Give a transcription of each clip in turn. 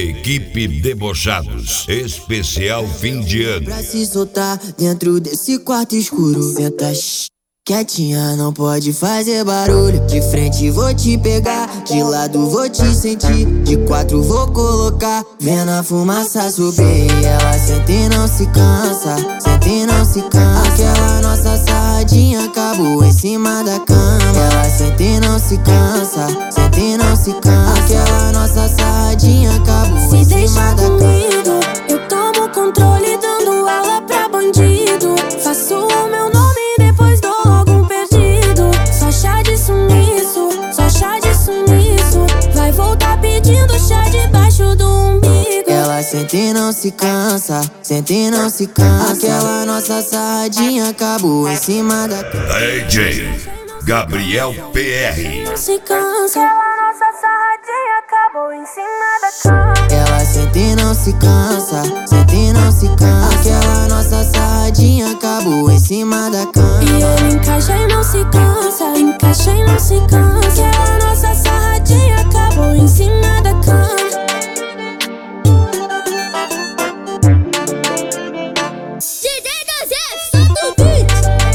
Equipe Debochados, especial fim de ano. Pra se soltar dentro desse quarto escuro, senta quietinha, não pode fazer barulho. De frente vou te pegar, de lado vou te sentir, de quatro vou colocar, vendo a fumaça subir. Ela senta e não se cansa, senta e não se cansa. Aquela nossa sarradinha acabou em cima da cama. Ela senta e não se cansa, senta e não se cansa. Aquela nossa sarradinha acabou em cima da cama. Eu tomo controle dando aula pra bandido. Faço o meu nome e depois dou logo um perdido. Só chá de sumiço, só chá de sumiço. Vai voltar pedindo chá debaixo do umbigo. Ela senta e não se cansa, senta e não se cansa. Aquela nossa sarradinha acabou em cima da cama. DJ Gabriel PR. Não se cansa. Aquela nossa sarradinha acabou em cima da cama. Ela senta e não se cansa, senta e não se cansa. Aquela nossa sarradinha acabou em cima da cama. E ele encaixa e não se cansa, encaixa e não se cansa. Aquela nossa sarradinha acabou em cima da cama. DJ Gazé, solta o beat.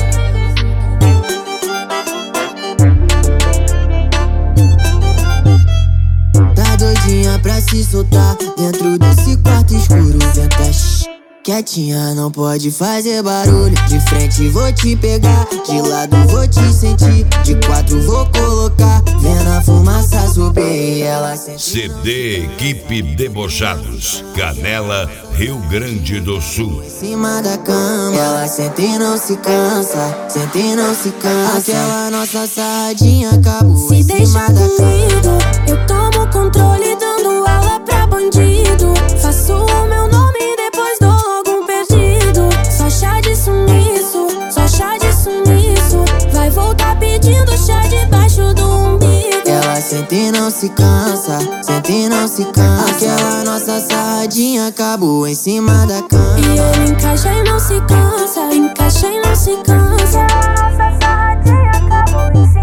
Tá doidinha pra se soltar dentro desse quarto escuro, senta quietinha, não pode fazer barulho. De frente vou te pegar, de lado vou te sentir, de quatro vou colocar, vendo a fumaça subir. Ela senta CD Equipe Debochados, Canela, Rio Grande do Sul. em cima da cama. Ela senta e não se cansa, senta e não se cansa. Aquela nossa sarradinha acabou em Se deixa cima da cama. comigo, eu tomo controle dando aula pra bandido. Faço o meu nome e depois dou logo um perdido. Só chá de sumiço, só chá de sumiço. Vai voltar pedindo chá debaixo do umbigo. Ela senta e não se cansa, senta e não se cansa. Aquela nossa sarradinha acabou em cima da cama. E ele encaixa e não se cansa, encaixa e não se cansa. Aquela nossa sarradinha acabou em cima da cama.